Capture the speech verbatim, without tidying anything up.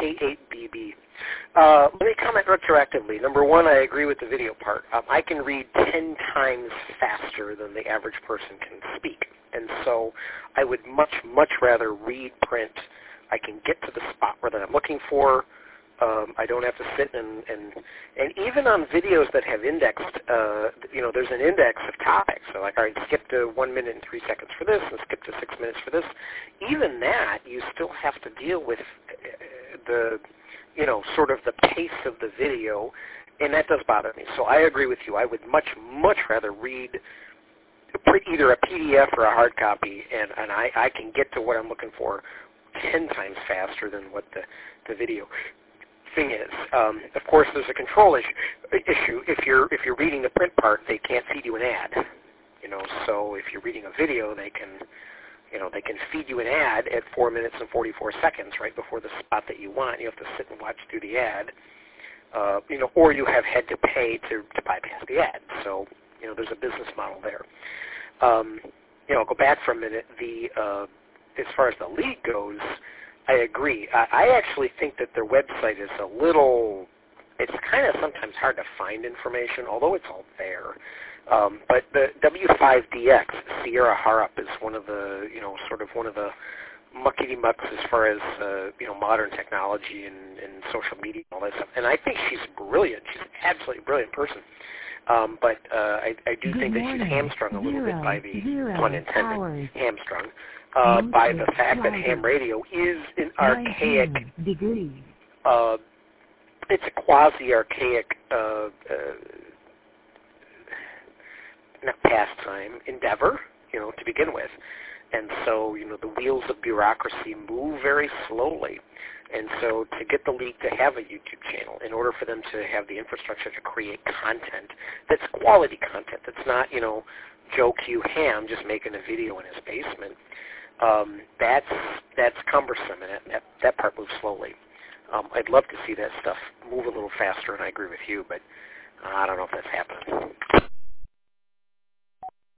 K eight B B. Uh, let me comment retroactively. Number one, I agree with the video part. Um, I can read ten times faster than the average person can speak. And so I would much, much rather read print. I can get to the spot where that I'm looking for. Um, I don't have to sit and, and and even on videos that have indexed, uh, you know, there's an index of topics. So like, all right, skip to one minute and three seconds for this, and skip to six minutes for this. Even that, you still have to deal with the, you know, sort of the pace of the video, and that does bother me. So I agree with you. I would much, much rather read either a P D F or a hard copy, and, and I, I can get to what I'm looking for ten times faster than what the, the video thing is. Um, of course, there's a control issue. Issue if you're if you're reading the print part, they can't feed you an ad. You know, so if you're reading a video, they can, you know, they can feed you an ad at four minutes and forty-four seconds right before the spot that you want. You have to sit and watch through the ad. Uh, you know, or you have had to pay to, to bypass the ad. So, you know, there's a business model there. Um, you know, I'll go back for a minute. The uh, as far as the league goes, I agree. I, I actually think that their website is a little, it's kind of sometimes hard to find information, although it's all there. Um, but the W five D X, Sierra Harrop, is one of the, you know, sort of one of the muckety-mucks as far as, uh, you know, modern technology and, and social media and all that stuff. And I think she's brilliant. She's an absolutely brilliant person. Um, but uh, I, I do Good think morning. that she's hamstrung a little zero, bit by the, zero pun intended, hours. hamstrung, uh, by the fact that Friday. ham radio is an archaic, degrees. uh, it's a quasi-archaic, uh, uh, not pastime, endeavor, you know, to begin with. And so, you know, the wheels of bureaucracy move very slowly. And so to get the league to have a YouTube channel, in order for them to have the infrastructure to create content that's quality content, that's not, you know, Joe Q Ham just making a video in his basement, um, that's that's cumbersome, and that, that, that part moves slowly. Um, I'd love to see that stuff move a little faster, and I agree with you, but uh, I don't know if that's happening.